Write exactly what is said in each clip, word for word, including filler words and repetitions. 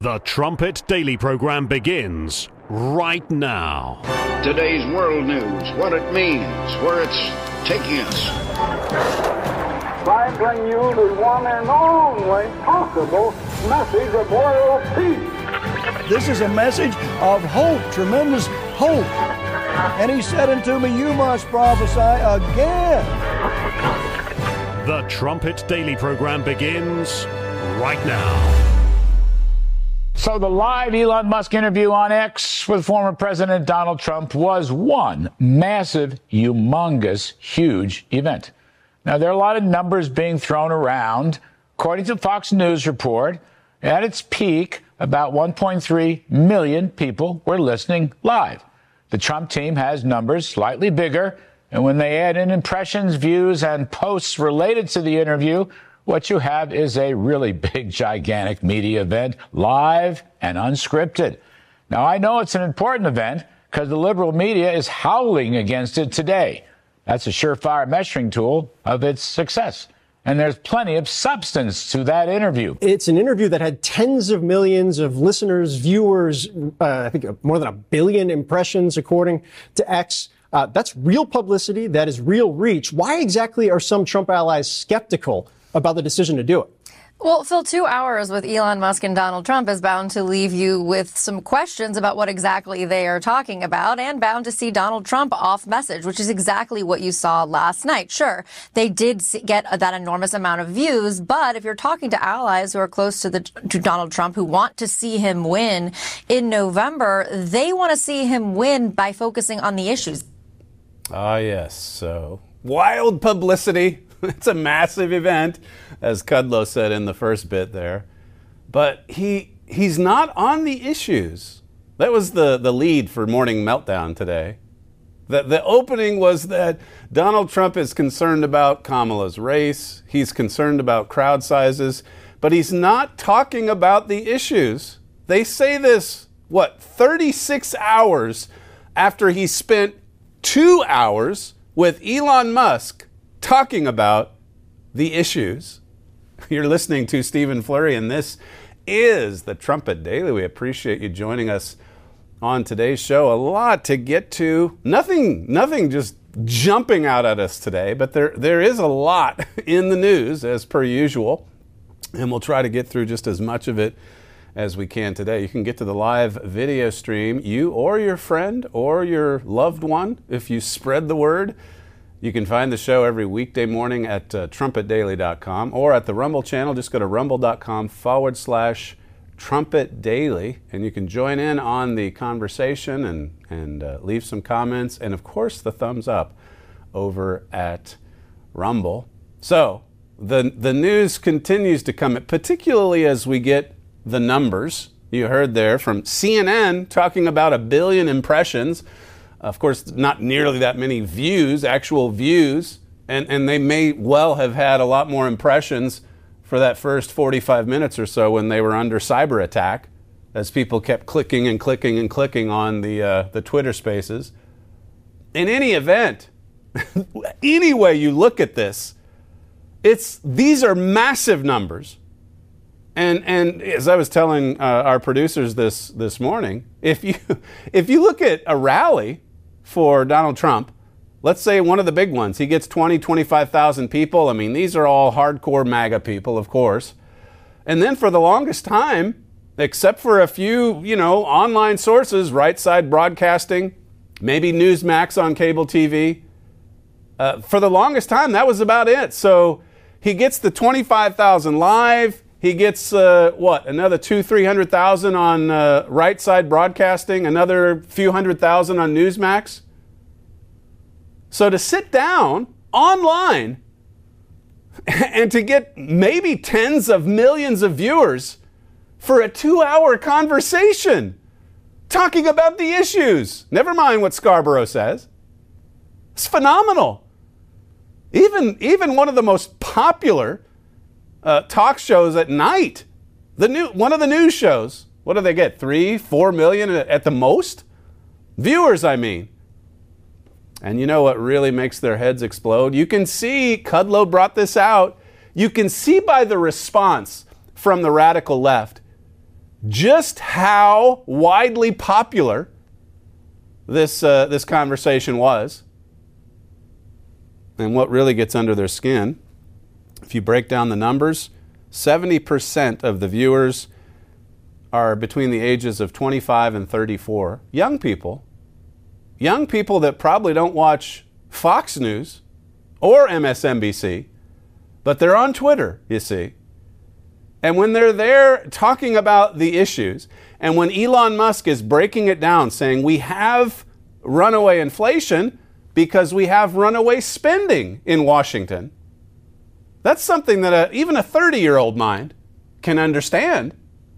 The Trumpet Daily program begins right now. Today's world news, what it means, where it's taking us. I bring you the one and only possible message of world peace. This is a message of hope, tremendous hope. And he said unto me, you must prophesy again. The Trumpet Daily program begins right now. So the live Elon Musk interview on X with former President Donald Trump was one massive, humongous, huge event. Now, there are a lot of numbers being thrown around. According to Fox News report, at its peak, about one point three million people were listening live. The Trump team has numbers slightly bigger, and when they add in impressions, views, and posts related to the interview, what you have is a really big, gigantic media event, live and unscripted. Now, I know it's an important event because the liberal media is howling against it today. That's a surefire measuring tool of its success. And there's plenty of substance to that interview. It's an interview that had tens of millions of listeners, viewers, uh, I think more than a billion impressions, according to X. Uh, that's real publicity. That is real reach. Why exactly are some Trump allies skeptical about the decision to do it? Well, Phil, two hours with Elon Musk and Donald Trump is bound to leave you with some questions about what exactly they are talking about, and bound to see Donald Trump off message, which is exactly what you saw last night. Sure, they did get that enormous amount of views, but if you're talking to allies who are close to the to Donald Trump, who want to see him win in November, they want to see him win by focusing on the issues. Ah, yes. So wild publicity. It's a massive event, as Kudlow said in the first bit there. But he he's not on the issues. That was the, the lead for Morning Meltdown today. The, the opening was that Donald Trump is concerned about Kamala's race. He's concerned about crowd sizes. But he's not talking about the issues. They say this, what, thirty-six hours after he spent two hours with Elon Musk talking about the issues. You're listening to Stephen Flurry, and this is the Trumpet Daily. We appreciate you joining us on today's show. A lot to get to. Nothing, nothing just jumping out at us today, but there, there is a lot in the news, as per usual, and we'll try to get through just as much of it as we can today. You can get to the live video stream, you or your friend or your loved one, if you spread the word. You can find the show every weekday morning at uh, trumpet daily dot com or at the Rumble channel. Just go to rumble.com forward slash Trumpet Daily, and you can join in on the conversation and, and uh, leave some comments. And, of course, the thumbs up over at Rumble. So the, the news continues to come, particularly as we get the numbers. You heard there from C N N talking about a billion impressions. Of course, not nearly that many views, actual views, and, and they may well have had a lot more impressions for that first forty-five minutes or so when they were under cyber attack, as people kept clicking and clicking and clicking on the uh, the Twitter Spaces. In any event, any way you look at this, it's these are massive numbers. And and as I was telling uh, our producers this this morning, if you if you look at a rally for Donald Trump, let's say one of the big ones, he gets twenty, twenty-five thousand people. I mean, these are all hardcore MAGA people, of course. And then for the longest time, except for a few, you know, online sources, Right Side Broadcasting, maybe Newsmax on cable T V, uh, for the longest time, that was about it. So he gets the twenty-five thousand live. He gets, uh, what, another two, three hundred thousand on uh, Right Side Broadcasting, another few hundred thousand on Newsmax. So to sit down online and to get maybe tens of millions of viewers for a two-hour conversation talking about the issues, never mind what Scarborough says, it's phenomenal. Even, even one of the most popular Uh, talk shows at night, the new one of the news shows. What do they get? Three, four million at the most viewers. I mean, and you know what really makes their heads explode? You can see Kudlow brought this out. You can see by the response from the radical left just how widely popular this uh, this conversation was, and what really gets under their skin. If you break down the numbers, seventy percent of the viewers are between the ages of twenty-five and thirty-four. Young people. Young people that probably don't watch Fox News or M S N B C, but they're on Twitter, you see. And when they're there talking about the issues, and when Elon Musk is breaking it down, saying we have runaway inflation because we have runaway spending in Washington, that's something that a, even a thirty-year-old mind can understand.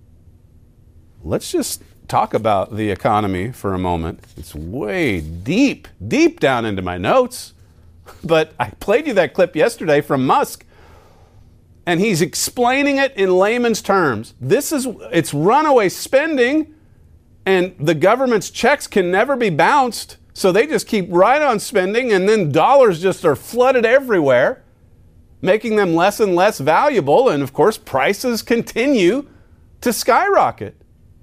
Let's just talk about the economy for a moment. It's way deep, deep down into my notes. But I played you that clip yesterday from Musk, and he's explaining it in layman's terms. This is, it's runaway spending, and the government's checks can never be bounced, so they just keep right on spending, and then dollars just are flooded everywhere, making them less and less valuable, and of course prices continue to skyrocket.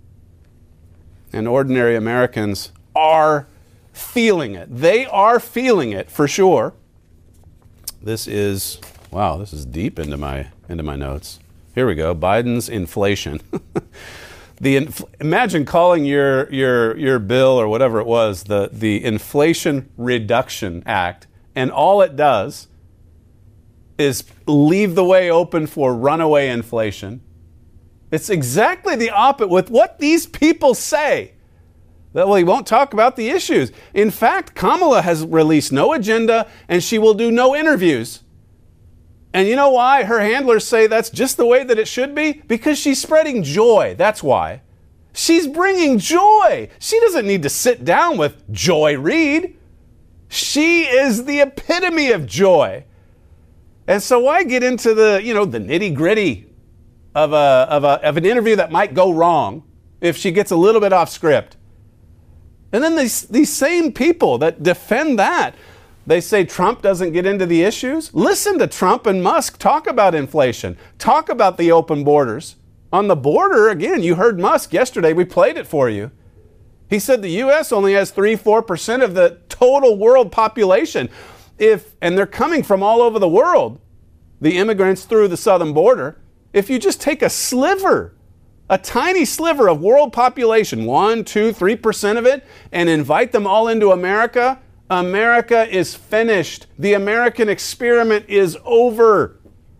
And ordinary Americans are feeling it. They are feeling it for sure. This is, wow, this is deep into my into my notes. Here we go. Biden's inflation. the inf- imagine calling your your your bill or whatever it was the the Inflation Reduction Act, and all it does is leave the way open for runaway inflation. It's exactly the opposite with what these people say. That, well, he won't talk about the issues. In fact, Kamala has released no agenda, and she will do no interviews. And you know why? Her handlers say that's just the way that it should be? Because she's spreading joy. That's why. She's bringing joy. She doesn't need to sit down with Joy Reid. She is the epitome of joy. And so why get into the, you know, the nitty-gritty of a, of a of an interview that might go wrong if she gets a little bit off script? And then these these same people that defend that, they say Trump doesn't get into the issues. Listen to Trump and Musk talk about inflation, talk about the open borders. On the border, again, you heard Musk yesterday, we played it for you. He said the U S only has three, four percent of the total world population. If and they're coming from all over the world, the immigrants through the southern border. If you just take a sliver, a tiny sliver of world population, one, two, three percent of it, and invite them all into America, America is finished. The American experiment is over.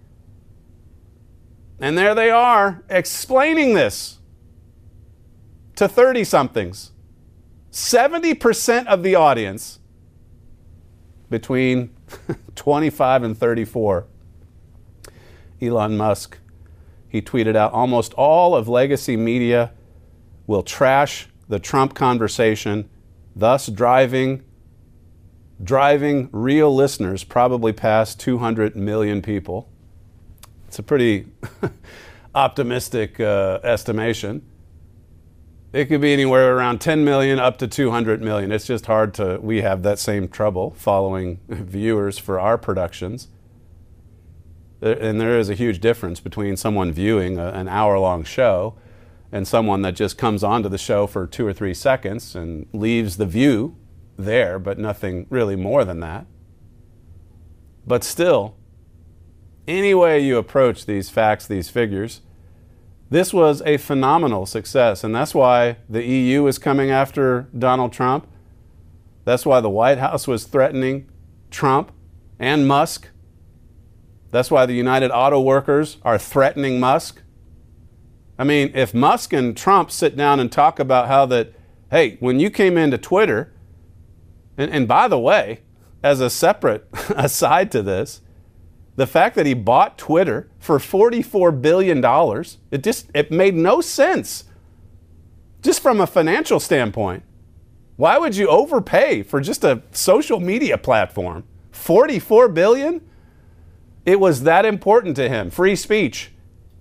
And there they are explaining this to thirty-somethings. seventy percent of the audience between twenty-five and thirty-four. Elon Musk, he tweeted out, almost all of legacy media will trash the Trump conversation, thus driving driving real listeners probably past two hundred million people. It's a pretty optimistic uh, estimation. It could be anywhere around ten million up to two hundred million. It's just hard to, we have that same trouble following viewers for our productions. And there is a huge difference between someone viewing a, an hour-long show and someone that just comes onto the show for two or three seconds and leaves the view there, but nothing really more than that. But still, any way you approach these facts, these figures, this was a phenomenal success. And that's why the E U is coming after Donald Trump. That's why the White House was threatening Trump and Musk. That's why the United Auto Workers are threatening Musk. I mean, if Musk and Trump sit down and talk about how that, hey, when you came into Twitter, and, and by the way, as a separate aside to this, the fact that he bought Twitter for forty-four billion dollars, it just it made no sense. Just from a financial standpoint. Why would you overpay for just a social media platform? forty-four billion dollars? It was that important to him. Free speech.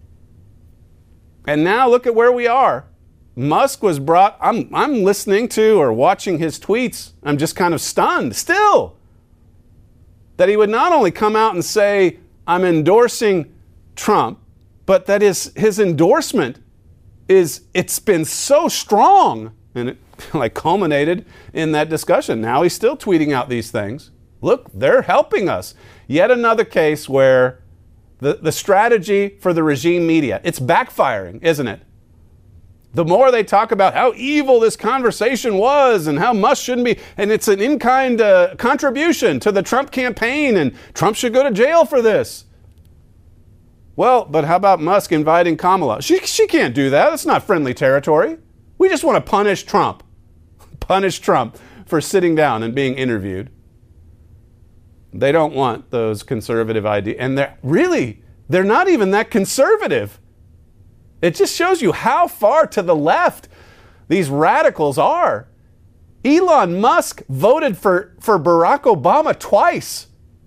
And now look at where we are. Musk was brought, I'm, I'm listening to or watching his tweets. I'm just kind of stunned still that he would not only come out and say, I'm endorsing Trump, but that his, his endorsement is it's been so strong, and it like culminated in that discussion. Now he's still tweeting out these things. Look, they're helping us. Yet another case where the, the strategy for the regime media, it's backfiring, isn't it? The more they talk about how evil this conversation was and how Musk shouldn't be, and it's an in-kind uh, contribution to the Trump campaign, and Trump should go to jail for this. Well, but how about Musk inviting Kamala? She, she can't do that. That's not friendly territory. We just want to punish Trump. Punish Trump for sitting down and being interviewed. They don't want those conservative ideas. And they're really, they're not even that conservative. It just shows you how far to the left these radicals are. Elon Musk voted for, for Barack Obama twice.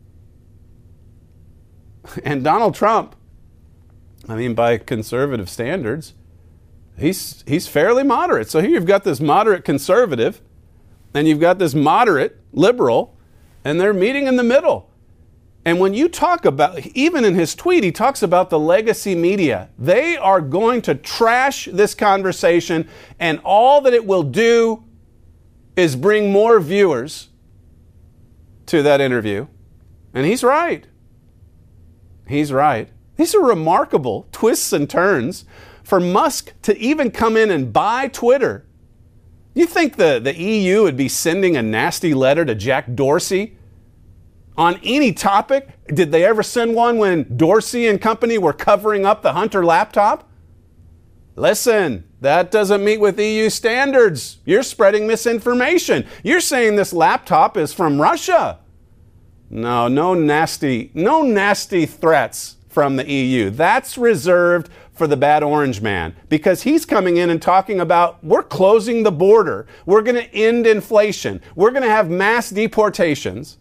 And Donald Trump, I mean, by conservative standards, he's he's fairly moderate. So here you've got this moderate conservative, and you've got this moderate liberal, and they're meeting in the middle. And when you talk about, even in his tweet, he talks about the legacy media. They are going to trash this conversation, and all that it will do is bring more viewers to that interview. And he's right. He's right. These are remarkable twists and turns for Musk to even come in and buy Twitter. You think the, the E U would be sending a nasty letter to Jack Dorsey on any topic? Did they ever send one when Dorsey and company were covering up the Hunter laptop? Listen, that doesn't meet with E U standards. You're spreading misinformation. You're saying this laptop is from Russia. No, no nasty, no nasty threats from the E U. That's reserved for the bad orange man, because he's coming in and talking about, we're closing the border. We're going to end inflation. We're going to have mass deportations.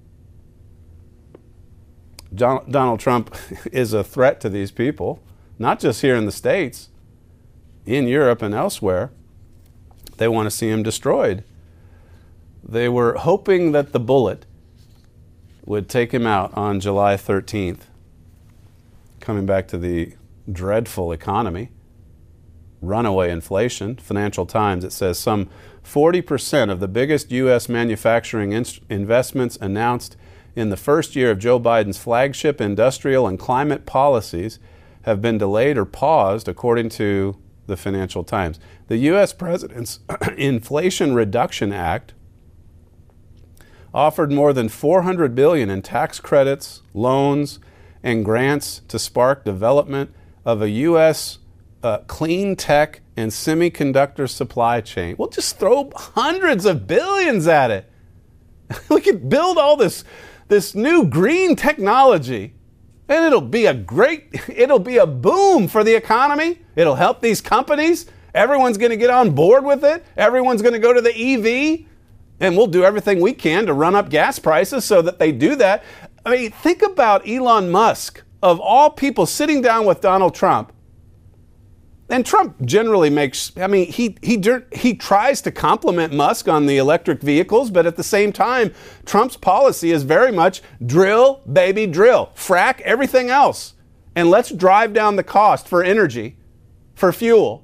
John, Donald Trump is a threat to these people, not just here in the States, in Europe and elsewhere. They want to see him destroyed. They were hoping that the bullet would take him out on July thirteenth. Coming back to the dreadful economy, runaway inflation. Financial Times, it says some forty percent of the biggest U S manufacturing in- investments announced in the first year of Joe Biden's flagship industrial and climate policies have been delayed or paused, according to the Financial Times. The U S president's Inflation Reduction Act offered more than four hundred billion dollars in tax credits, loans, and grants to spark development of a U S uh, clean tech and semiconductor supply chain. We'll just throw hundreds of billions at it. We could build all this, this new green technology, and it'll be a great, it'll be a boom for the economy. It'll help these companies. Everyone's going to get on board with it. Everyone's going to go to the E V. And we'll do everything we can to run up gas prices so that they do that. I mean, think about Elon Musk, of all people, sitting down with Donald Trump. And Trump generally makes, I mean, he he he tries to compliment Musk on the electric vehicles, but at the same time, Trump's policy is very much drill, baby, drill. Frack everything else. And let's drive down the cost for energy, for fuel.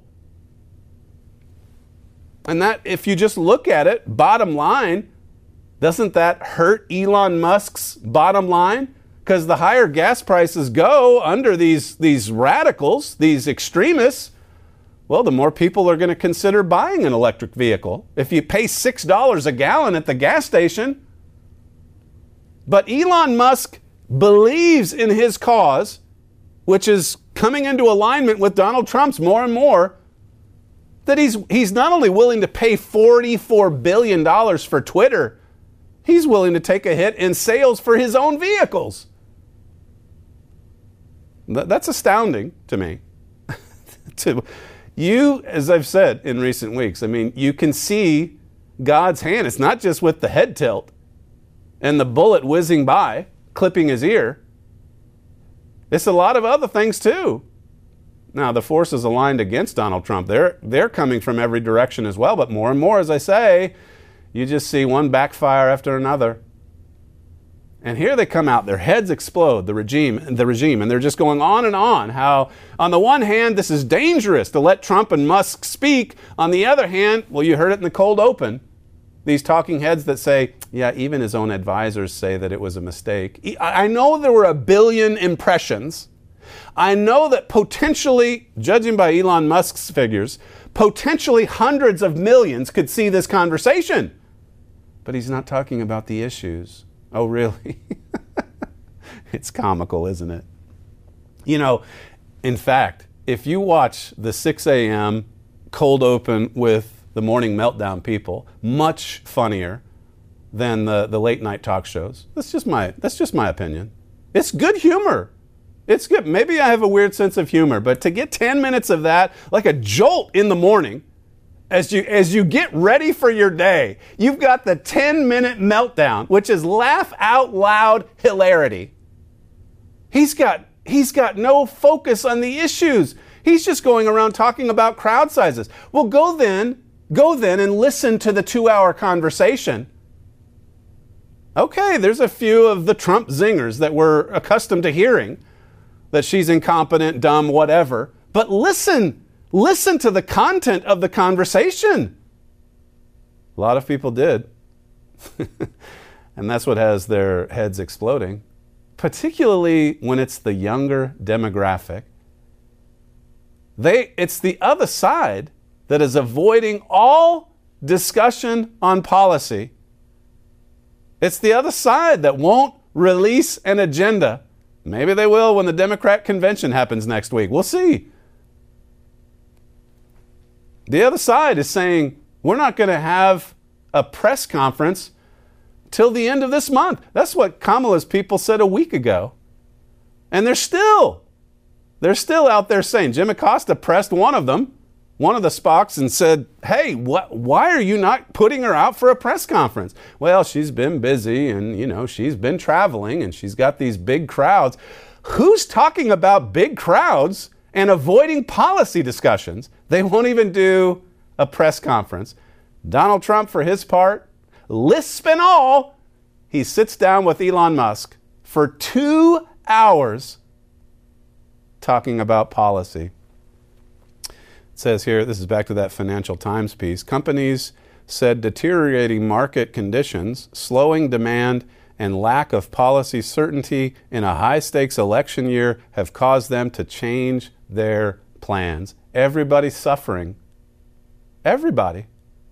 And that, if you just look at it, bottom line, doesn't that hurt Elon Musk's bottom line? Because the higher gas prices go under these, these radicals, these extremists, well, the more people are going to consider buying an electric vehicle. If you pay six dollars a gallon at the gas station. But Elon Musk believes in his cause, which is coming into alignment with Donald Trump's more and more, that he's he's not only willing to pay forty-four billion dollars for Twitter, he's willing to take a hit in sales for his own vehicles. That's astounding to me. to you, as I've said in recent weeks, I mean, you can see God's hand. It's not just with the head tilt and the bullet whizzing by, clipping his ear. It's a lot of other things too. Now, the forces aligned against Donald Trump, they're, they're coming from every direction as well. But more and more, as I say, you just see one backfire after another. And here they come out, their heads explode, the regime, the regime, and they're just going on and on how, on the one hand, this is dangerous to let Trump and Musk speak. On the other hand, well, you heard it in the cold open. These talking heads that say, yeah, even his own advisors say that it was a mistake. I know there were a billion impressions. I know that potentially, judging by Elon Musk's figures, potentially hundreds of millions could see this conversation. But he's not talking about the issues. Oh, really? It's comical, isn't it? You know, in fact, if you watch the six a.m. cold open with the morning meltdown people, much funnier than the, the late night talk shows. That's just my that's just my opinion. It's good humor. It's good. Maybe I have a weird sense of humor, but to get ten minutes of that, like a jolt in the morning, as you as you get ready for your day, you've got the ten minute meltdown, which is laugh out loud hilarity. He's got he's got no focus on the issues. He's just going around talking about crowd sizes. Well, go then, go then and listen to the two hour conversation. Okay, there's a few of the Trump zingers that we're accustomed to hearing, that she's incompetent, dumb, whatever. But listen, listen to the content of the conversation. A lot of people did. And that's what has their heads exploding, particularly when it's the younger demographic. They, it's the other side that is avoiding all discussion on policy. It's the other side that won't release an agenda. Maybe they will when the Democrat convention happens next week. We'll see. The other side is saying, we're not going to have a press conference till the end of this month. That's what Kamala's people said a week ago. And they're still, they're still out there saying, Jim Acosta pressed one of them, one of the Spocks, and said, hey, what, why are you not putting her out for a press conference? Well, she's been busy and, you know, she's been traveling and she's got these big crowds. Who's talking about big crowds and avoiding policy discussions? They won't even do a press conference. Donald Trump, for his part, lisp and all, he sits down with Elon Musk for two hours talking about policy. It says here, this is back to that Financial Times piece, companies said deteriorating market conditions, slowing demand, and lack of policy certainty in a high-stakes election year have caused them to change their plans. Everybody's suffering. Everybody.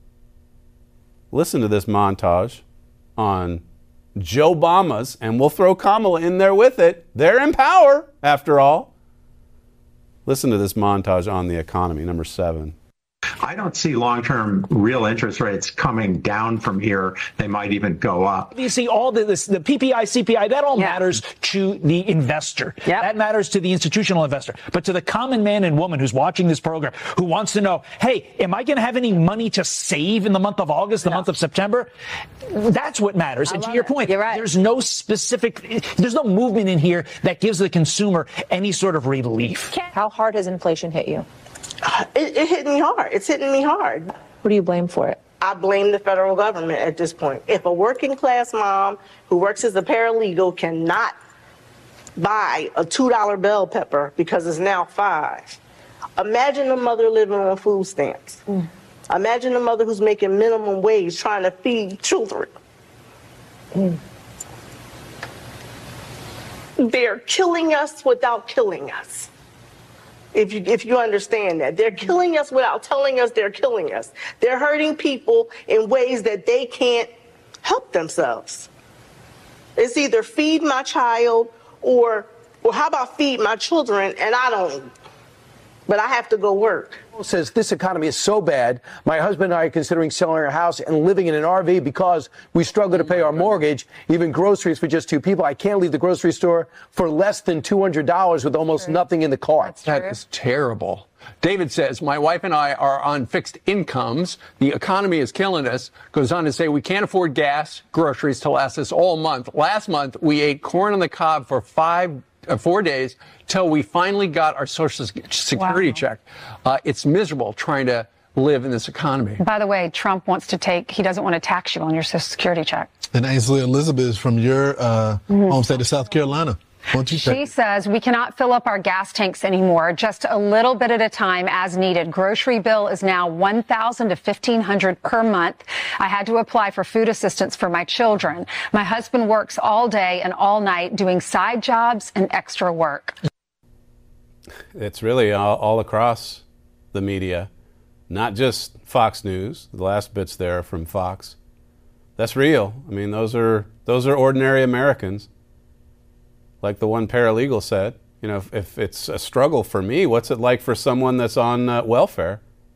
Listen to this montage on Joe Obama's, and we'll throw Kamala in there with it. They're in power, after all. Listen to this montage on the economy, number seven. I don't see long-term real interest rates coming down from here. They might even go up. You see, all the, this, the P P I, C P I, that all yeah. matters to the investor. Yep. That matters to the institutional investor. But to the common man and woman who's watching this program, who wants to know, hey, am I going to have any money to save in the month of August, the no. month of September? That's what matters. I and to your it. point, right. there's no specific, there's no movement in here that gives the consumer any sort of relief. How hard has inflation hit you? It, it hit me hard. It's hitting me hard. What do you blame for it? I blame the federal government at this point. If a working class mom who works as a paralegal cannot buy a two dollar bell pepper because it's now five, imagine a mother living on food stamps. Mm. Imagine a mother who's making minimum wage trying to feed children. Mm. They're killing us without killing us. If you if you understand that. They're killing us without telling us they're killing us. They're hurting people in ways that they can't help themselves. It's either feed my child or, or how about feed my children and I don't, but I have to go work. Says this economy is so bad, my husband and I are considering selling our house and living in an R V because we struggle to pay our mortgage, even groceries for just two people. I can't leave the grocery store for less than two hundred dollars with almost true. nothing in the cart. That is terrible. David says, my wife and I are on fixed incomes. The economy is killing us. Goes on to say, we can't afford gas, groceries to last us all month. Last month, we ate corn on the cob for five Uh, four days till we finally got our Social Security wow. check. Uh, it's miserable trying to live in this economy. By the way, Trump wants to take, he doesn't want to tax you on your Social Security check. And Ainsley Elizabeth is from your uh, mm-hmm. home state of South Carolina. Won't you she take- says we cannot fill up our gas tanks anymore, just a little bit at a time as needed. Grocery bill is now one thousand dollars to fifteen hundred dollars per month. I had to apply for food assistance for my children. My husband works all day and all night doing side jobs and extra work. It's really all, all across the media, not just Fox News. The last bit's there from Fox. That's real. I mean, those are those are ordinary Americans. Like the one paralegal said, you know, if, if it's a struggle for me, what's it like for someone that's on uh, welfare?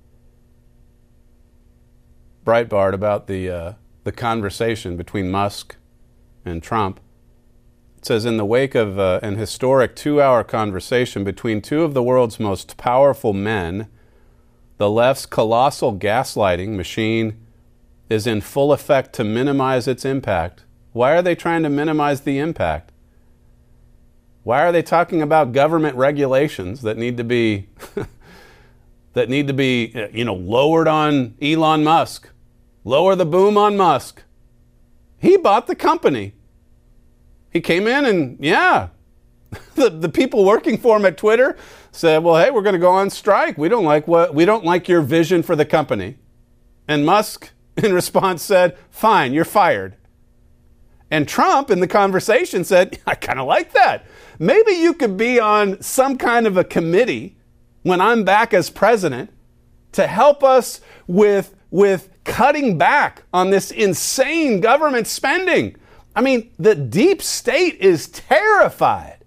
Breitbart about the uh, the conversation between Musk and Trump. It says, in the wake of uh, an historic two-hour conversation between two of the world's most powerful men, the left's colossal gaslighting machine is in full effect to minimize its impact. Why are they trying to minimize the impact? Why are they talking about government regulations that need to be that need to be, you know, lowered on Elon Musk? Lower the boom on Musk. He bought the company. He came in and, yeah, the, the people working for him at Twitter said, well, hey, we're going to go on strike. We don't like what we don't like your vision for the company. And Musk, in response, said, fine, you're fired. And Trump, in the conversation, said, I kind of like that. Maybe you could be on some kind of a committee when I'm back as president to help us with, with cutting back on this insane government spending. I mean, the deep state is terrified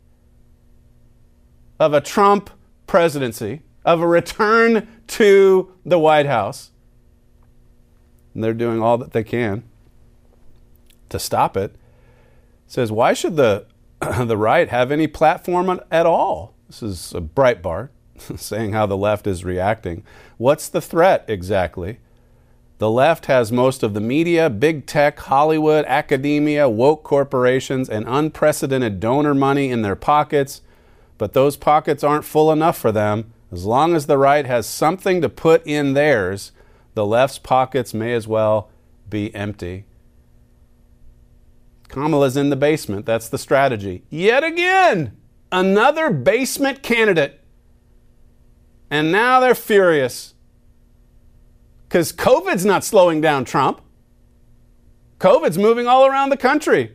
of a Trump presidency, of a return to the White House. And they're doing all that they can to stop it. It says, why should the the right have any platform at all? This is a Breitbart saying how the left is reacting. What's the threat exactly? The left has most of the media, big tech, Hollywood, academia, woke corporations, and unprecedented donor money in their pockets. But those pockets aren't full enough for them. As long as the right has something to put in theirs, the left's pockets may as well be empty. Kamala's in the basement. That's the strategy. Yet again, another basement candidate. And now they're furious. Because COVID's not slowing down Trump. COVID's moving all around the country.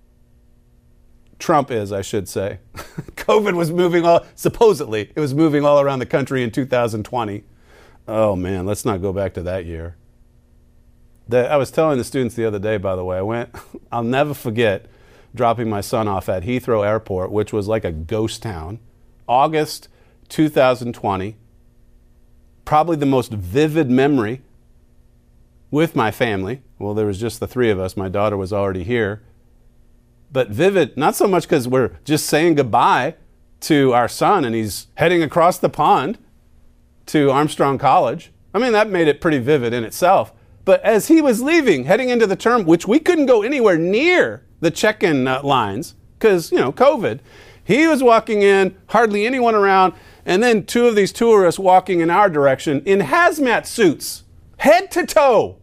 Trump is, I should say. COVID was moving all, supposedly, it was moving all around the country in two thousand twenty. Oh man, let's not go back to that year. The, I was telling the students the other day, by the way, I went, I'll never forget dropping my son off at Heathrow Airport, which was like a ghost town. August two thousand twenty. Probably the most vivid memory with my family. Well, there was just the three of us. My daughter was already here. But vivid, not so much because we're just saying goodbye to our son and he's heading across the pond to Armstrong College. I mean, that made it pretty vivid in itself. But as he was leaving, heading into the term, which we couldn't go anywhere near the check-in uh, lines because, you know, COVID, he was walking in, hardly anyone around, and then two of these tourists walking in our direction in hazmat suits, head to toe.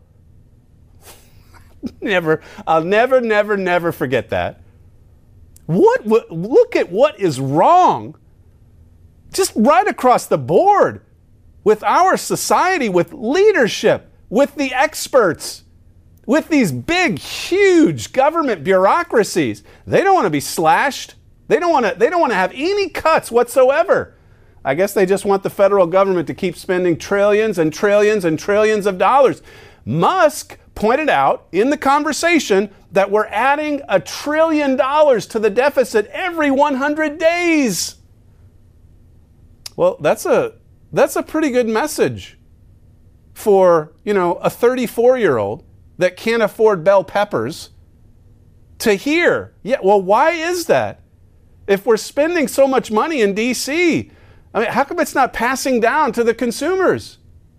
Never, I'll never, never, never forget that. What, what, look at what is wrong just right across the board with our society, with leadership, with the experts, with these big, huge government bureaucracies. They don't want to be slashed. They don't want to, they don't want to have any cuts whatsoever. I guess they just want the federal government to keep spending trillions and trillions and trillions of dollars. Musk pointed out in the conversation that we're adding a trillion dollars to the deficit every one hundred days. Well, that's a that's a pretty good message for, you know, a thirty-four-year-old that can't afford bell peppers to hear. Yeah, well, why is that? If we're spending so much money in D C, I mean, how come it's not passing down to the consumers?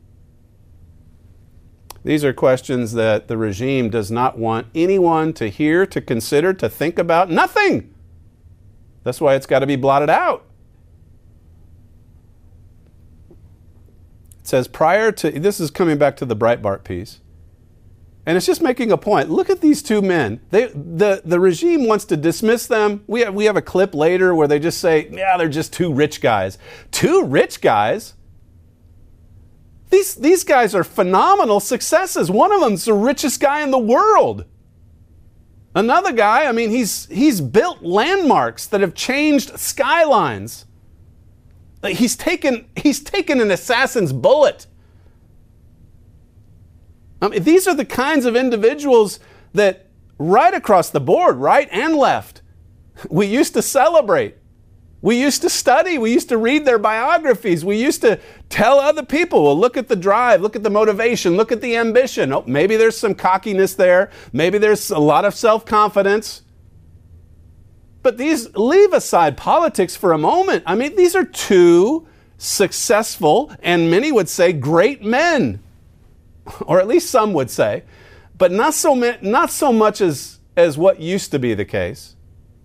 These are questions that the regime does not want anyone to hear, to consider, to think about. Nothing. That's why it's got to be blotted out. It says prior to, this is coming back to the Breitbart piece, and it's just making a point. Look at these two men. They, the, the regime wants to dismiss them. We have, we have a clip later where they just say, yeah, they're just two rich guys. Two rich guys? These, these guys are phenomenal successes. One of them's the richest guy in the world. Another guy, I mean, he's, he's built landmarks that have changed skylines. He's taken, he's taken an assassin's bullet. I mean, these are the kinds of individuals that right across the board, right and left, we used to celebrate. We used to study. We used to read their biographies. We used to tell other people, well, look at the drive, look at the motivation, look at the ambition. Oh, maybe there's some cockiness there. Maybe there's a lot of self-confidence. But these, leave aside politics for a moment. I mean, these are two successful, and many would say great men. Or at least some would say. But not so, not so much as, as what used to be the case.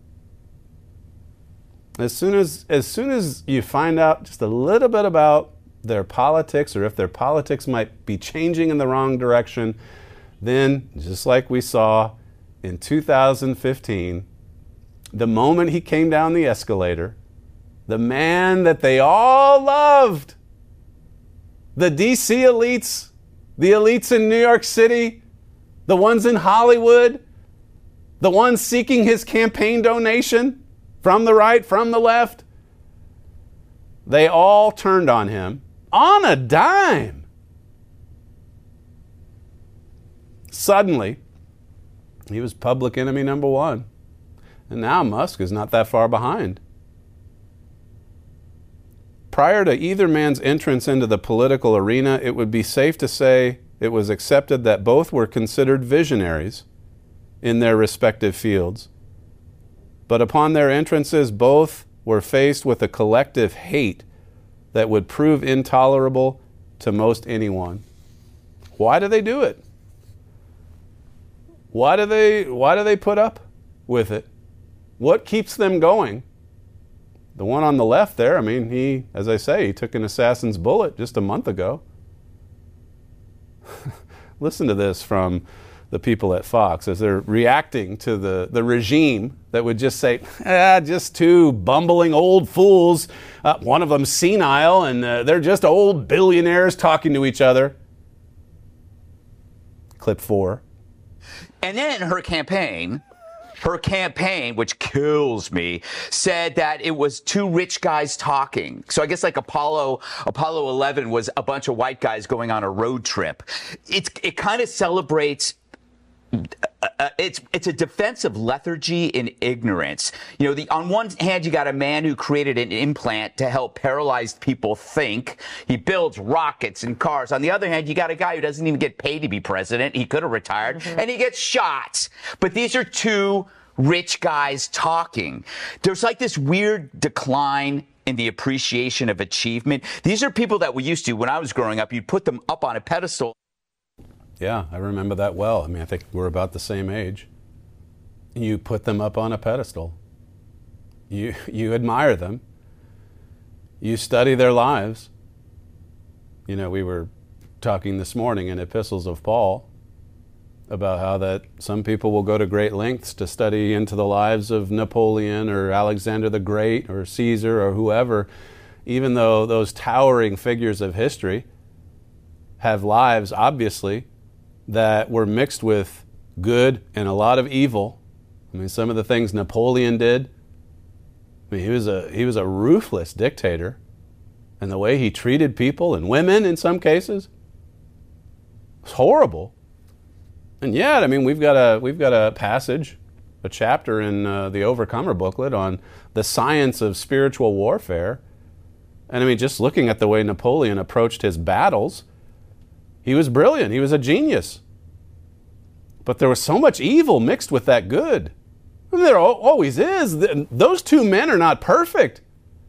As soon as, as soon as you find out just a little bit about their politics, or if their politics might be changing in the wrong direction, then, just like we saw in two thousand fifteen, the moment he came down the escalator, the man that they all loved, the D C elites, the elites in New York City, the ones in Hollywood, the ones seeking his campaign donation, from the right, from the left, they all turned on him on a dime. Suddenly, he was public enemy number one. And now Musk is not that far behind. Prior to either man's entrance into the political arena, it would be safe to say it was accepted that both were considered visionaries in their respective fields. But upon their entrances, both were faced with a collective hate that would prove intolerable to most anyone. Why do they do it? Why do they, why do they put up with it? What keeps them going? The one on the left there, I mean, he, as I say, he took an assassin's bullet just a month ago. Listen to this from the people at Fox as they're reacting to the, the regime that would just say, ah, just two bumbling old fools. Uh, one of them senile, and uh, they're just old billionaires talking to each other. Clip four. And then her campaign, her campaign, which kills me, said that it was two rich guys talking. So I guess like Apollo, Apollo eleven was a bunch of white guys going on a road trip. It's, it kind of celebrates Uh, it's it's a defense of lethargy and ignorance. You know, the on one hand, you got a man who created an implant to help paralyzed people think. He builds rockets and cars. On the other hand, you got a guy who doesn't even get paid to be president. He could have retired, mm-hmm. and he gets shot. But these are two rich guys talking. There's like this weird decline in the appreciation of achievement. These are people that we used to, when I was growing up, you'd put them up on a pedestal. Yeah, I remember that well. I mean, I think we're about the same age. You put them up on a pedestal. You, you admire them. You study their lives. You know, we were talking this morning in Epistles of Paul about how that some people will go to great lengths to study into the lives of Napoleon or Alexander the Great or Caesar or whoever, even though those towering figures of history have lives, obviously, that were mixed with good and a lot of evil. I mean, some of the things Napoleon did, I mean, he was a he was a ruthless dictator, and the way he treated people and women in some cases was horrible. And yet, I mean, we've got a we've got a passage, a chapter in uh, the Overcomer booklet on the science of spiritual warfare. And I mean, just looking at the way Napoleon approached his battles, he was brilliant. He was a genius. But there was so much evil mixed with that good. And there always is. Those two men are not perfect.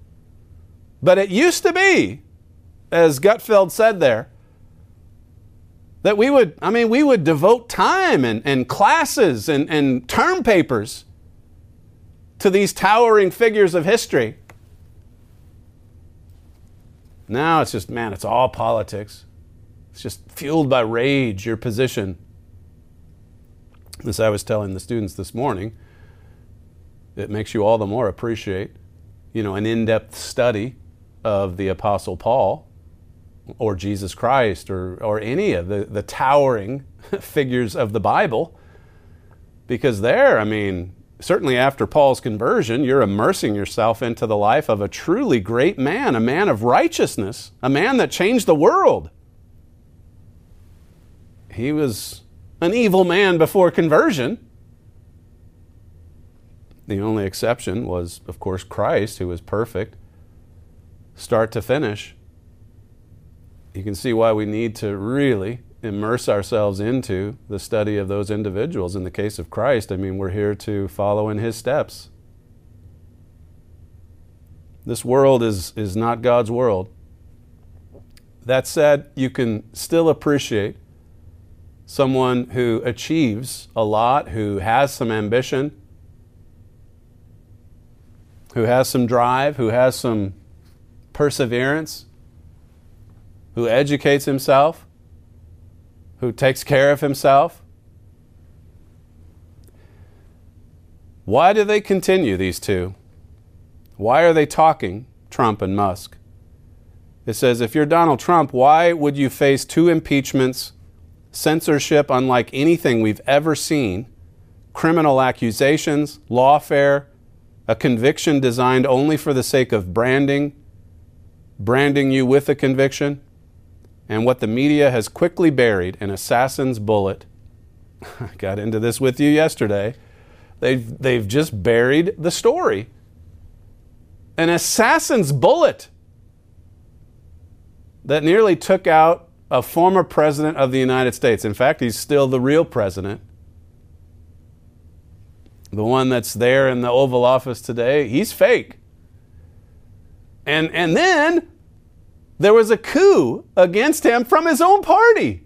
But it used to be, as Gutfeld said there, that we would, I mean, we would devote time and, and classes and, and term papers to these towering figures of history. Now it's just, man, it's all politics. It's just fueled by rage, your position. As I was telling the students this morning, it makes you all the more appreciate, you know, an in-depth study of the Apostle Paul or Jesus Christ or, or any of the, the towering figures of the Bible. Because there, I mean, certainly after Paul's conversion, you're immersing yourself into the life of a truly great man, a man of righteousness, a man that changed the world. He was an evil man before conversion. The only exception was, of course, Christ, who was perfect, start to finish. You can see why we need to really immerse ourselves into the study of those individuals. In the case of Christ, I mean, we're here to follow in his steps. This world is, is not God's world. That said, you can still appreciate someone who achieves a lot, who has some ambition, who has some drive, who has some perseverance, who educates himself, who takes care of himself. Why do they continue, these two? Why are they talking, Trump and Musk? It says, if you're Donald Trump, why would you face two impeachments, censorship unlike anything we've ever seen, criminal accusations, lawfare, a conviction designed only for the sake of branding, branding you with a conviction, and what the media has quickly buried, an assassin's bullet. I got into this with you yesterday. They've, they've just buried the story. An assassin's bullet that nearly took out a former president of the United States. In fact, he's still the real president. The one that's there in the Oval Office today, he's fake. And, and then there was a coup against him from his own party.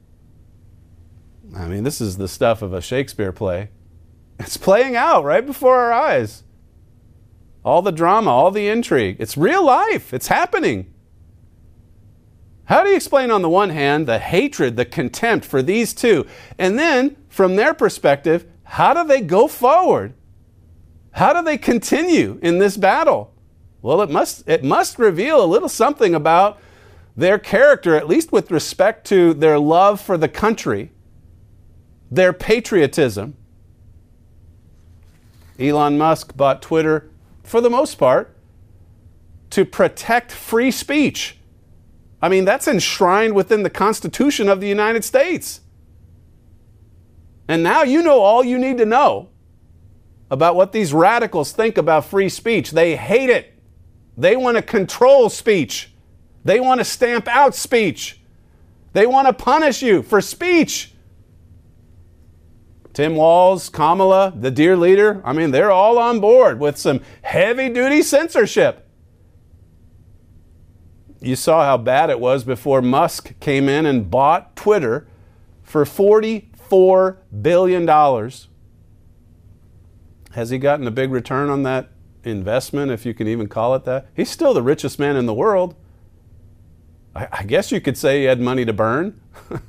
I mean, this is the stuff of a Shakespeare play. It's playing out right before our eyes. All the drama, all the intrigue. It's real life. It's happening. How do you explain, on the one hand, the hatred, the contempt for these two? And then, from their perspective, how do they go forward? How do they continue in this battle? Well, it must, it must reveal a little something about their character, at least with respect to their love for the country, their patriotism. Elon Musk bought Twitter, for the most part, to protect free speech. I mean, that's enshrined within the Constitution of the United States. And now you know all you need to know about what these radicals think about free speech. They hate it. They want to control speech. They want to stamp out speech. They want to punish you for speech. Tim Walz, Kamala, the dear leader, I mean, they're all on board with some heavy-duty censorship. You saw how bad it was before Musk came in and bought Twitter for forty-four billion dollars. Has he gotten a big return on that investment, if you can even call it that? He's still the richest man in the world. I, I guess you could say he had money to burn.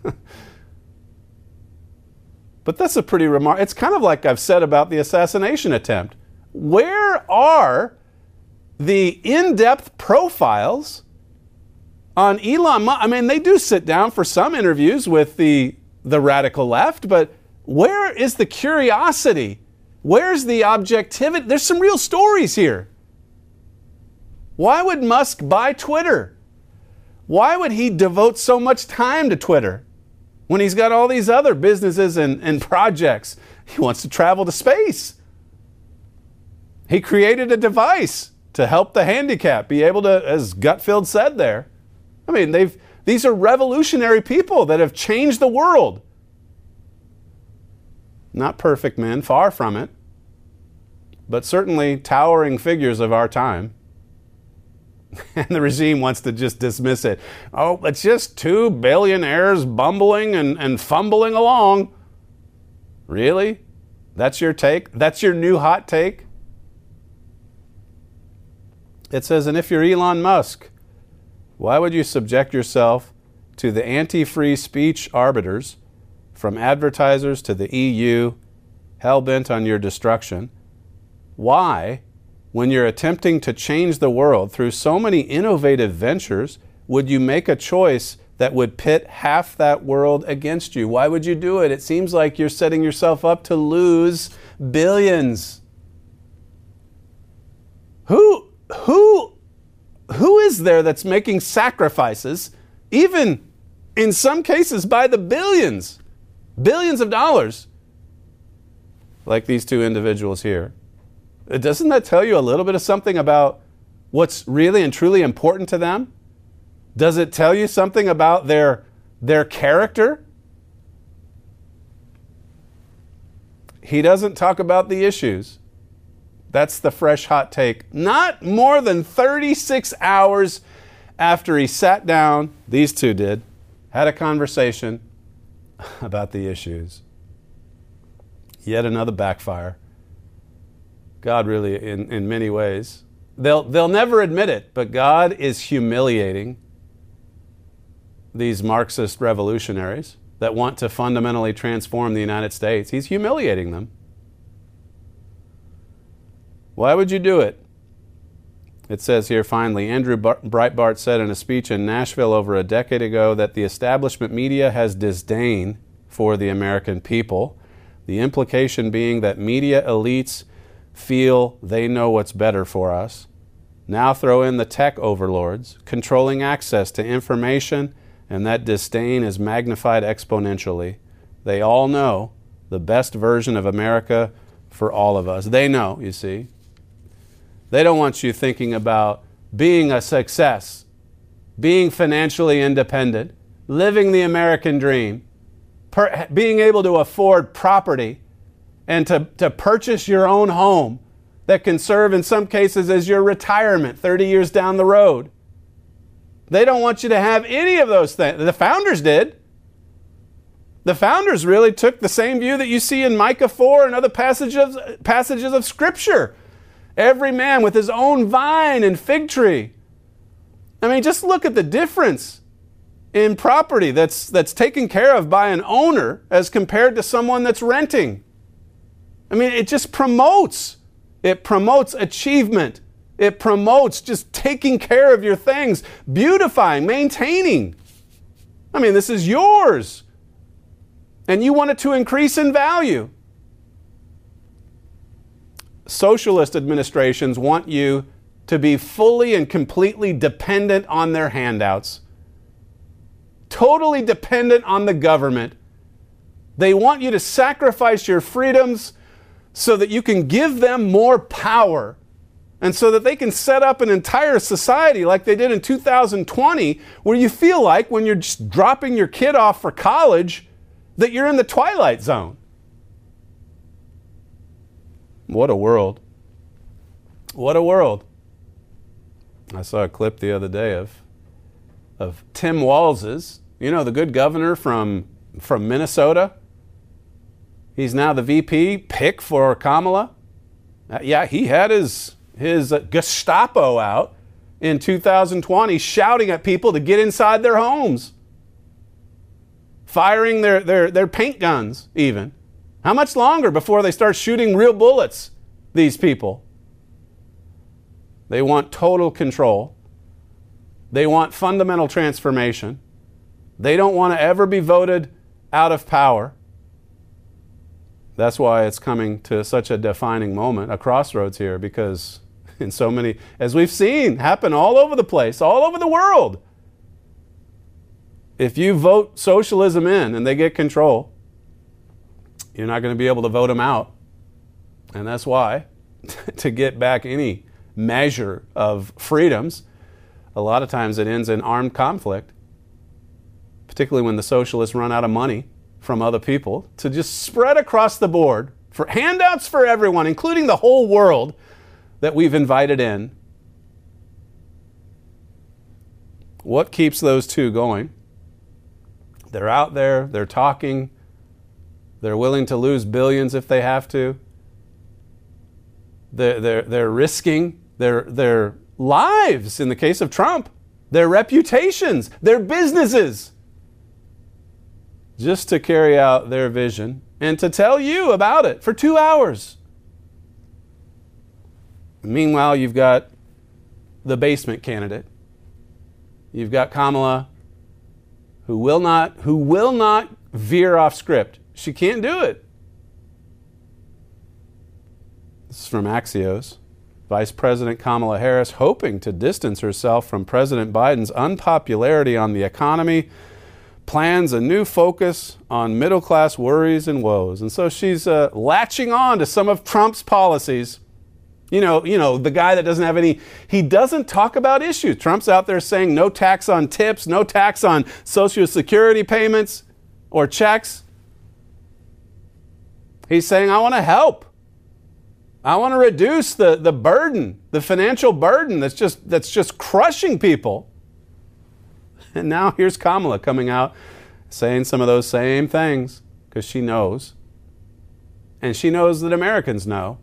But that's a pretty remarkable... It's kind of like I've said about the assassination attempt. Where are the in-depth profiles on Elon Musk? I mean, they do sit down for some interviews with the, the radical left, but where is the curiosity? Where's the objectivity? There's some real stories here. Why would Musk buy Twitter? Why would he devote so much time to Twitter when he's got all these other businesses and, and projects? He wants to travel to space. He created a device to help the handicapped be able to, as Gutfeld said there. I mean, they've these are revolutionary people that have changed the world. Not perfect men, far from it, but certainly towering figures of our time. And the regime wants to just dismiss it. Oh, it's just two billionaires bumbling and, and fumbling along. Really? That's your take? That's your new hot take? It says, and if you're Elon Musk, Why would you subject yourself to the anti-free speech arbiters, from advertisers to the E U, hell-bent on your destruction? Why, when you're attempting to change the world through so many innovative ventures, would you make a choice that would pit half that world against you? Why would you do it? It seems like you're setting yourself up to lose billions. Who, who, who is there that's making sacrifices, even in some cases by the billions, billions of dollars, like these two individuals here? Doesn't that tell you a little bit of something about what's really and truly important to them? Does it tell you something about their, their character? He doesn't talk about the issues. That's the fresh hot take. Not more than thirty-six hours after he sat down, these two did, had a conversation about the issues. Yet another backfire. God really, in, in many ways, they'll, they'll never admit it, but God is humiliating these Marxist revolutionaries that want to fundamentally transform the United States. He's humiliating them. Why would you do it? It says here finally, Andrew Breitbart said in a speech in Nashville over a decade ago that the establishment media has disdain for the American people. The implication being that media elites feel they know what's better for us. Now throw in the tech overlords, controlling access to information, and that disdain is magnified exponentially. They all know the best version of America for all of us. They know, you see. They don't want you thinking about being a success, being financially independent, living the American dream, per- being able to afford property, and to, to purchase your own home that can serve in some cases as your retirement thirty years down the road. They don't want you to have any of those things. The founders did. The founders really took the same view that you see in Micah four and other passages, passages of Scripture. Every man with his own vine and fig tree. I mean, just look at the difference in property that's, that's taken care of by an owner as compared to someone that's renting. I mean, it just promotes. It promotes achievement. It promotes just taking care of your things, beautifying, maintaining. I mean, this is yours. And you want it to increase in value. Socialist administrations want you to be fully and completely dependent on their handouts. Totally dependent on the government. They want you to sacrifice your freedoms so that you can give them more power. And so that they can set up an entire society like they did in two thousand twenty, where you feel like when you're just dropping your kid off for college, that you're in the twilight zone. What a world. What a world. I saw a clip the other day of, of Tim Walz's, you know, the good governor from, from Minnesota. He's now the V P pick for Kamala. Uh, yeah, he had his... his uh, Gestapo out in two thousand twenty shouting at people to get inside their homes. Firing their, their, their paint guns even. How much longer before they start shooting real bullets, these people? They want total control. They want fundamental transformation. They don't want to ever be voted out of power. That's why it's coming to such a defining moment, a crossroads here, because in so many, as we've seen happen all over the place, all over the world, if you vote socialism in and they get control, you're not going to be able to vote them out. And that's why, to get back any measure of freedoms, a lot of times it ends in armed conflict, particularly when the socialists run out of money from other people to just spread across the board for handouts for everyone, including the whole world that we've invited in. What keeps those two going? They're out there, they're talking, they're willing to lose billions if they have to. They're, they're, they're risking their, their lives in the case of Trump. their reputations, their businesses, just to carry out their vision and to tell you about it for two hours. Meanwhile, you've got the basement candidate. You've got Kamala, who will not, who will not veer off script. She can't do it. This is from Axios. Vice President Kamala Harris hoping to distance herself from President Biden's unpopularity on the economy, plans a new focus on middle-class worries and woes. And so she's uh, latching on to some of Trump's policies. You know, you know, the guy that doesn't have any, he doesn't talk about issues. Trump's out there saying no tax on tips, no tax on Social Security payments or checks. He's saying, I want to help. I want to reduce the, the burden, the financial burden that's just that's just crushing people. And now here's Kamala coming out saying some of those same things because she knows. And she knows that Americans know.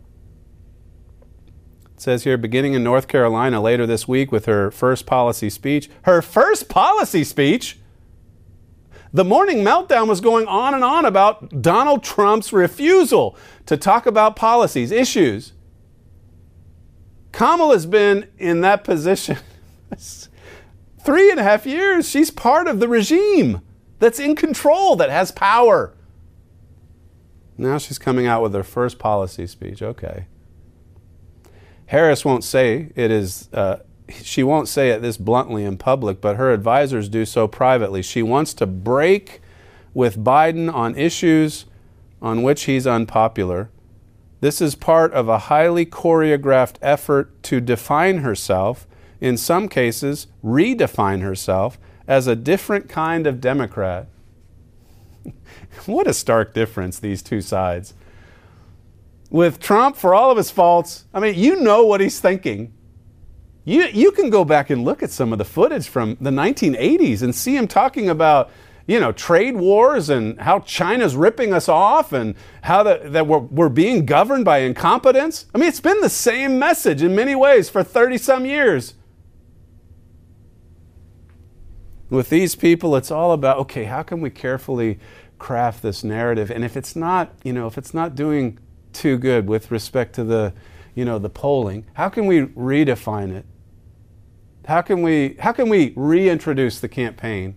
It says here, beginning in North Carolina later this week with her first policy speech. Her first policy speech? The morning meltdown was going on and on about Donald Trump's refusal to talk about policies, issues. Kamala's been in that position three and a half years. She's part of the regime that's in control, that has power. Now she's coming out with her first policy speech. Okay. Harris won't say it is... Uh, She won't say it this bluntly in public, but her advisors do so privately. She wants to break with Biden on issues on which he's unpopular. This is part of a highly choreographed effort to define herself, in some cases, redefine herself as a different kind of Democrat. What a stark difference, these two sides. With Trump, for all of his faults, I mean, you know what he's thinking. You you can go back and look at some of the footage from the nineteen eighties and see him talking about, you know, trade wars and how China's ripping us off and how that, that we're, we're being governed by incompetence. I mean, it's been the same message in many ways for thirty-some years. With these people, it's all about, okay, how can we carefully craft this narrative? And if it's not, you know, if it's not doing too good with respect to the, you know, the polling, how can we redefine it? How can we, how can we reintroduce the campaign?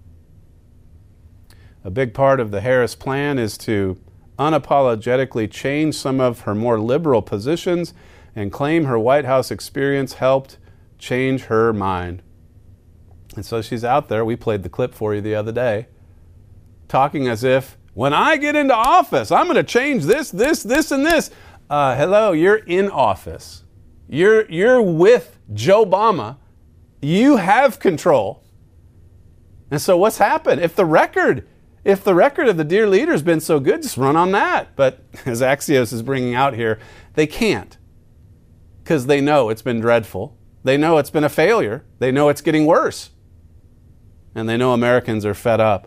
A big part of the Harris plan is to unapologetically change some of her more liberal positions and claim her White House experience helped change her mind. And so she's out there, we played the clip for you the other day, talking as if, when I get into office, I'm going to change this, this, this, and this. Uh, hello, you're in office. You're, you're with Joe Obama. You have control. And so what's happened? If the record, if the record of the dear leader's been so good, just run on that. But as Axios is bringing out here, they can't, because they know it's been dreadful. They know it's been a failure. They know it's getting worse. And they know Americans are fed up.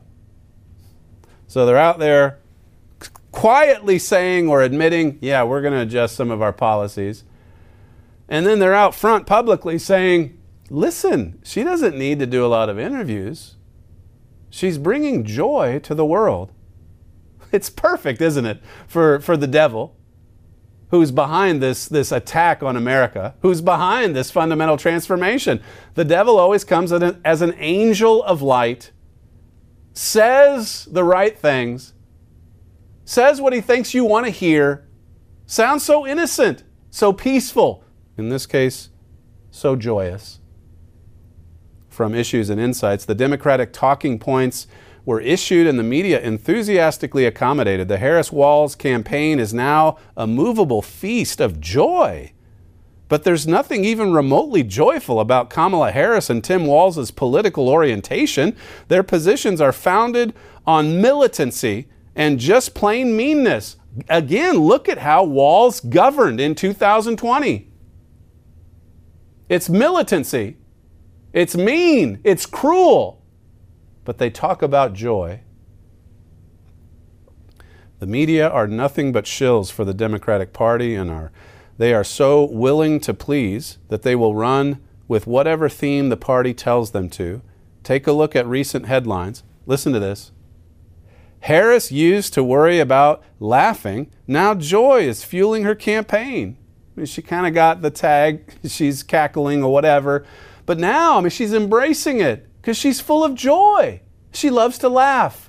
So they're out there quietly saying or admitting, yeah, we're going to adjust some of our policies. And then they're out front publicly saying, listen, she doesn't need to do a lot of interviews. She's bringing joy to the world. It's perfect, isn't it, for, for the devil who's behind this, this attack on America, who's behind this fundamental transformation. The devil always comes as an angel of light, says the right things, says what he thinks you want to hear, sounds so innocent, so peaceful, in this case, so joyous. From Issues and Insights, the Democratic talking points were issued and the media enthusiastically accommodated. The Harris-Walz campaign is now a movable feast of joy. But there's nothing even remotely joyful about Kamala Harris and Tim Walz's political orientation. Their positions are founded on militancy and just plain meanness. Again, look at how Walz governed in two thousand twenty. It's militancy. It's mean. It's cruel. But they talk about joy. The media are nothing but shills for the Democratic Party and are They are so willing to please that they will run with whatever theme the party tells them to. Take a look at recent headlines. Listen to this. Harris used to worry about laughing. Now joy is fueling her campaign. I mean, she kind of got the tag, she's cackling or whatever. But now, I mean, she's embracing it because she's full of joy. She loves to laugh.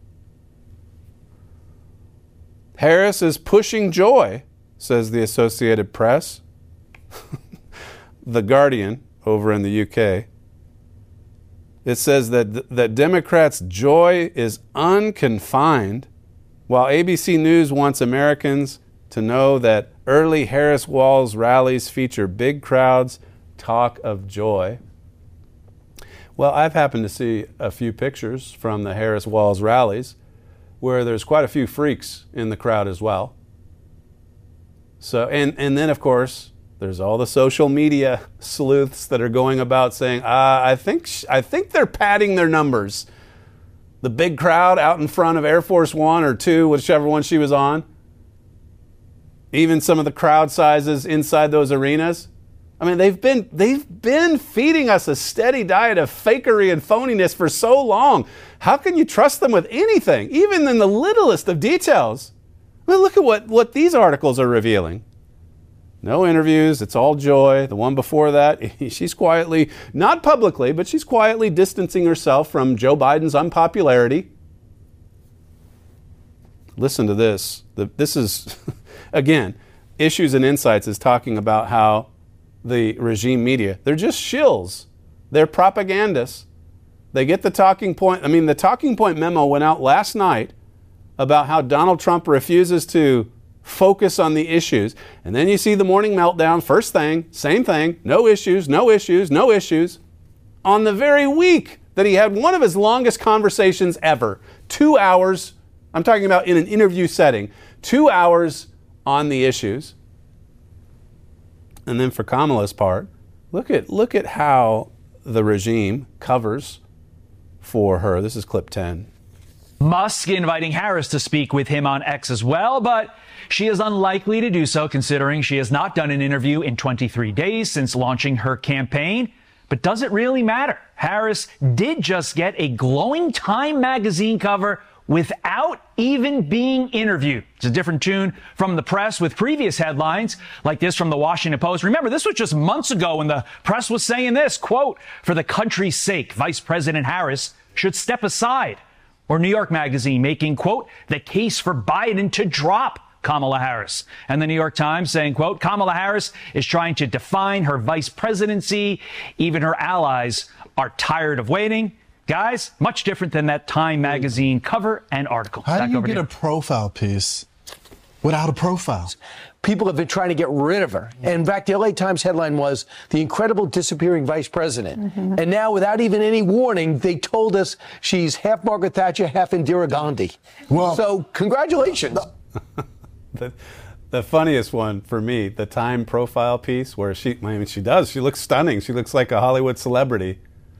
Harris is pushing joy, says the Associated Press. The Guardian over in the U K. It says that, that Democrats' joy is unconfined, while A B C News wants Americans to know that early Harris-Walz rallies feature big crowds, talk of joy. Well, I've happened to see a few pictures from the Harris-Walz rallies where there's quite a few freaks in the crowd as well. So, and, and then, of course, there's all the social media sleuths that are going about saying, uh, I think sh- I think they're padding their numbers. The big crowd out in front of Air Force One or Two, whichever one she was on. Even some of the crowd sizes inside those arenas. I mean, they've been they've been feeding us a steady diet of fakery and phoniness for so long. How can you trust them with anything, even in the littlest of details? I mean, look at what, what these articles are revealing. No interviews, it's all joy. The one before that, she's quietly, not publicly, but she's quietly distancing herself from Joe Biden's unpopularity. Listen to this. The, this is, again, Issues and Insights is talking about how the regime media, they're just shills. They're propagandists. They get the talking point. I mean, the talking point memo went out last night about how Donald Trump refuses to focus on the issues. And then you see the morning meltdown, first thing, same thing, no issues, no issues, no issues. On the very week that he had one of his longest conversations ever, two hours, I'm talking about in an interview setting, two hours on the issues. And then for Kamala's part, look at look at how the regime covers for her. This is clip ten. Musk inviting Harris to speak with him on X as well, but she is unlikely to do so considering she has not done an interview in twenty-three days since launching her campaign. But does it really matter? Harris did just get a glowing Time magazine cover without even being interviewed. It's a different tune from the press with previous headlines like this from the Washington Post. Remember, this was just months ago when the press was saying this, quote, "For the country's sake, Vice President Harris should step aside." Or New York Magazine making, quote, "the case for Biden to drop Kamala Harris." And the New York Times saying, quote, "Kamala Harris is trying to define her vice presidency. Even her allies are tired of waiting." Guys, much different than that Time magazine cover and article. How Back do you over get to a profile piece without a profile? People have been trying to get rid of her. And in fact, the L A Times headline was "The Incredible Disappearing Vice President." Mm-hmm. And now, without even any warning, they told us she's half Margaret Thatcher, half Indira Gandhi. Well, so congratulations. the, the funniest one for me, the Time profile piece where she, I mean, she does. She looks stunning. She looks like a Hollywood celebrity.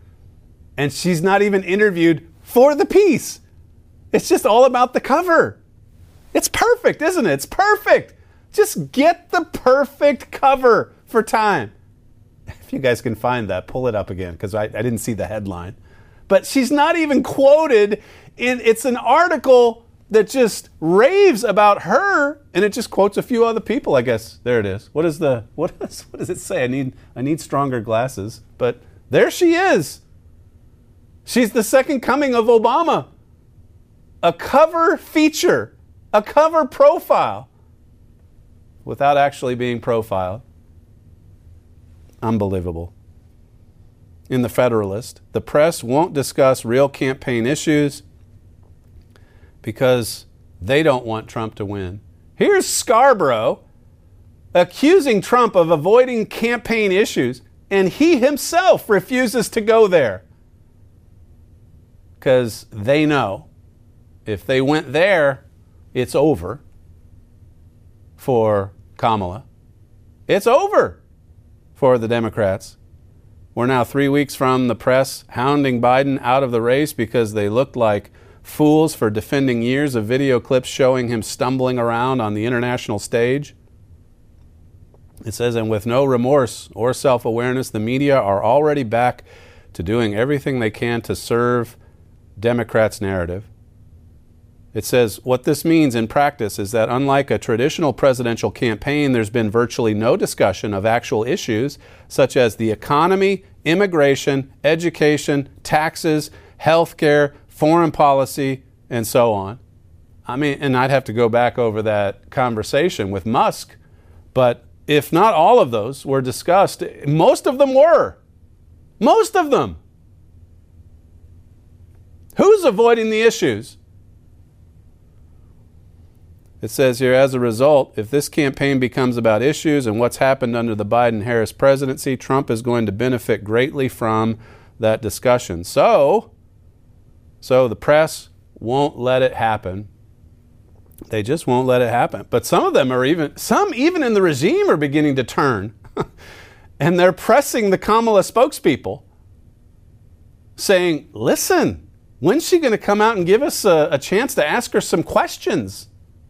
And she's not even interviewed for the piece. It's just all about the cover. It's perfect, isn't it? It's perfect. Just get the perfect cover for Time. If you guys can find that, pull it up again, because I, I didn't see the headline. But she's not even quoted. In, it's an article that just raves about her, and it just quotes a few other people, I guess. There it is. What is the what is what does it say? I need I need stronger glasses. But there she is. She's the second coming of Obama. A cover feature, a cover profile, without actually being profiled. Unbelievable. In the Federalist, the press won't discuss real campaign issues because they don't want Trump to win. Here's Scarborough accusing Trump of avoiding campaign issues, and he himself refuses to go there because they know if they went there, it's over for Kamala. It's over for the Democrats. We're now three weeks from the press hounding Biden out of the race because they looked like fools for defending years of video clips showing him stumbling around on the international stage. It says, and with no remorse or self-awareness, the media are already back to doing everything they can to serve Democrats' narrative. It says, what this means in practice is that unlike a traditional presidential campaign, there's been virtually no discussion of actual issues such as the economy, immigration, education, taxes, healthcare, foreign policy, and so on. I mean, and I'd have to go back over that conversation with Musk, but if not all of those were discussed, most of them were. Most of them. Who's avoiding the issues? It says here, as a result, if this campaign becomes about issues and what's happened under the Biden-Harris presidency, Trump is going to benefit greatly from that discussion. So, so the press won't let it happen. They just won't let it happen. But some of them are even, some even in the regime are beginning to turn. And they're pressing the Kamala spokespeople, saying, listen, when's she going to come out and give us a, a chance to ask her some questions?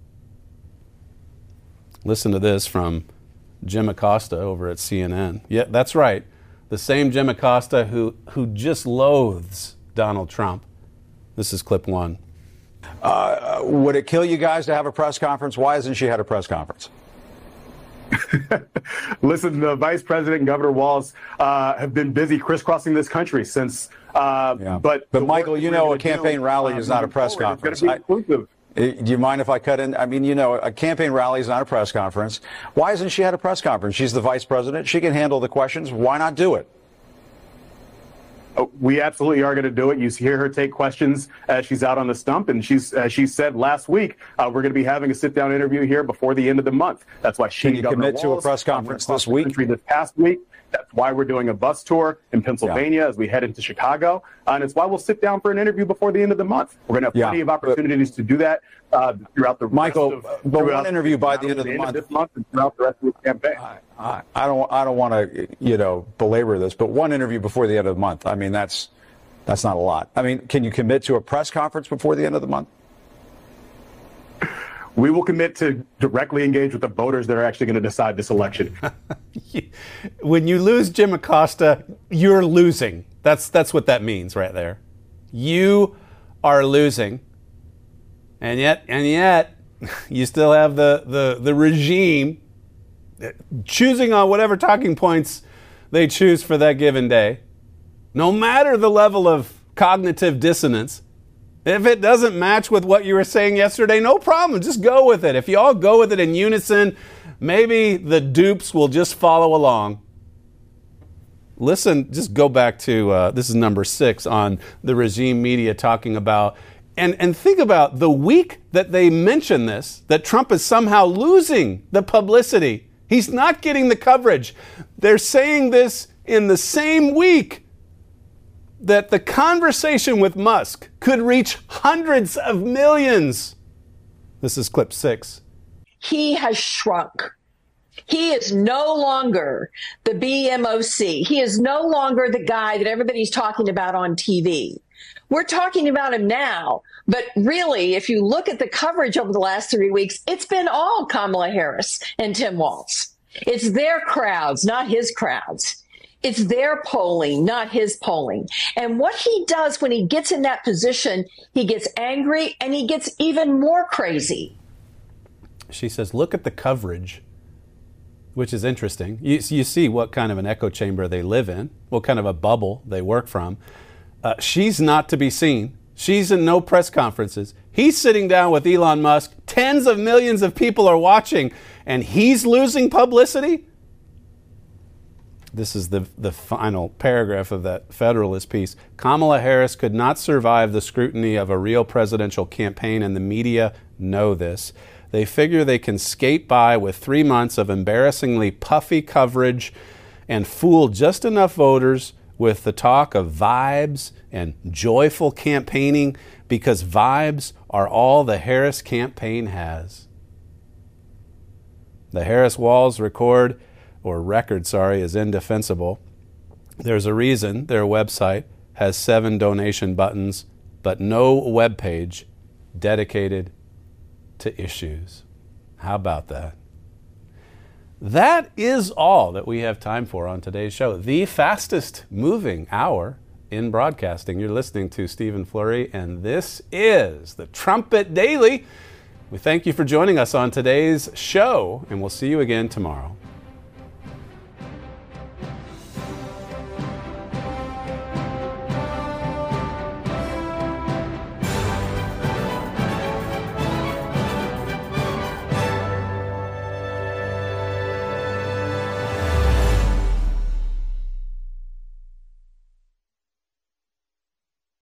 Listen to this from Jim Acosta over at C N N. Yeah, that's right. The same Jim Acosta who, who just loathes Donald Trump. This is clip one. Uh, would it kill you guys to have a press conference? Why hasn't she had a press conference? Listen, the Vice President and Governor Walz uh, have been busy crisscrossing this country since. Uh, yeah. But, but Michael, you know, a campaign do, rally uh, is not a press forward, conference. It's going to be inclusive. I, do you mind if I cut in? I mean, you know, a campaign rally is not a press conference. Why hasn't she had a press conference? She's the vice president. She can handle the questions. Why not do it? Oh, we absolutely are going to do it. You hear her take questions as she's out on the stump, and she's, as she said last week, uh, we're going to be having a sit-down interview here before the end of the month. That's why she can you commit Walz, to a press conference this week? This past week. That's why we're doing a bus tour in Pennsylvania yeah. as we head into Chicago, uh, and it's why we'll sit down for an interview before the end of the month. We're going to have plenty yeah, of opportunities but, to do that uh, throughout the Michael. Rest of, but one interview by the end of the, the month. Of this month and throughout the rest of the campaign. I, I, I don't. I don't want to, you know, belabor this, but one interview before the end of the month. I mean, that's. That's not a lot. I mean, can you commit to a press conference before the end of the month? We will commit to directly engage with the voters that are actually going to decide this election. When you lose Jim Acosta, you're losing. That's that's what that means right there. You are losing. And yet, and yet, you still have the, the, the regime choosing on whatever talking points they choose for that given day. No matter the level of cognitive dissonance, if it doesn't match with what you were saying yesterday, no problem. Just go with it. If you all go with it in unison, maybe the dupes will just follow along. Listen, just go back to, uh, this is number six on the regime media talking about, and, and think about the week that they mention this, that Trump is somehow losing the publicity. He's not getting the coverage. They're saying this in the same week that the conversation with Musk could reach hundreds of millions. This is clip six. He has shrunk. He is no longer the B M O C. He is no longer the guy that everybody's talking about on T V. We're talking about him now, but really, if you look at the coverage over the last three weeks, it's been all Kamala Harris and Tim Walz. It's their crowds, not his crowds. It's their polling, not his polling. And what he does when he gets in that position, he gets angry and he gets even more crazy. She says, look at the coverage, which is interesting. You, you see what kind of an echo chamber they live in, what kind of a bubble they work from. Uh, she's not to be seen. She's in no press conferences. He's sitting down with Elon Musk. Tens of millions of people are watching, and he's losing publicity. This is the, the final paragraph of that Federalist piece. Kamala Harris could not survive the scrutiny of a real presidential campaign, and the media know this. They figure they can skate by with three months of embarrassingly puffy coverage and fool just enough voters with the talk of vibes and joyful campaigning, because vibes are all the Harris campaign has. The Harris-Walz record or record, sorry, is indefensible. There's a reason their website has seven donation buttons, but no web page dedicated to issues. How about that? That is all that we have time for on today's show. The fastest moving hour in broadcasting. You're listening to Stephen Flurry, and this is the Trumpet Daily. We thank you for joining us on today's show, and we'll see you again tomorrow.